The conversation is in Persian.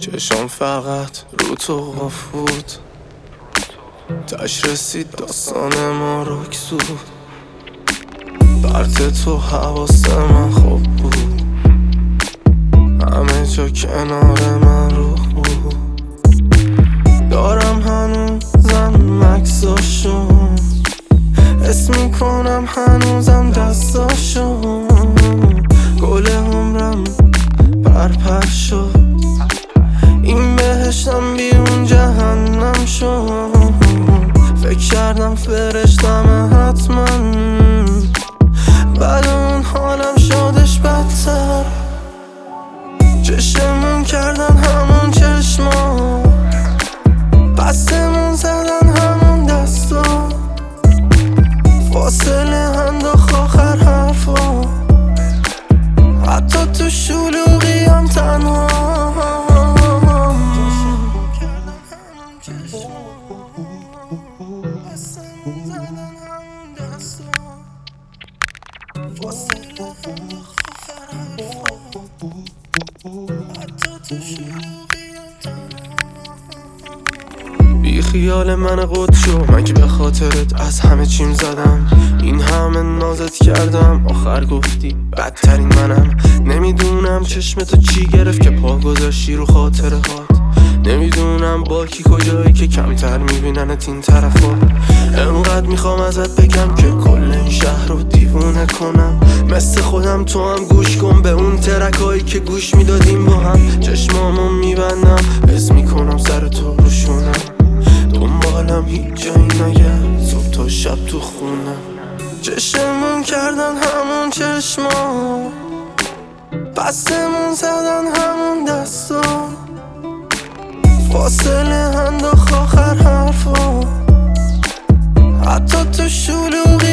چشم فقط رو تو قفود، تش رسید داستان ما رکسود. برت تو حواس من خوب بود، همه جا کنار من روح بود. دارم هنوزم مکساشو حس میکنم، هنوزم دستاشو. گل عمرم پرپر شد، این بهشتم بیرون جهنم شد. فکر کردم فرشتم حتما، بعد اون حالم شدش بدتر. چشمون کردن همون چشما، بستمون زدن همون دستا. فاصله انداخت آخر حرفا، حتی تو شلوغی هم تنها. بی خیال من قد شو، من که به خاطرت از همه چیم زدم. این همه نازت کردم، آخر گفتی بدترین منم. نمیدونم چشم تو چی گرفت که پا گذاشتی رو خاطره هات. نمیدونم با کی کجایی که کمتر میبیننت این طرفا. انقدر میخوام ازت بگم که کل این شهر رو دیوونه کنم. مثل خودم تو هم گوش کن به اون ترکایی که گوش میدادیم با هم. چشمامو میبندم، حس میکنم سر تو روشونم. دنبالم هیچ جایی نگرد، صبح تا شب تو خونم. چشمون کردن همون چشما، بستمون زدن همون دستا. فاصله انداخت آخر حرفا، حتی تو شلوغی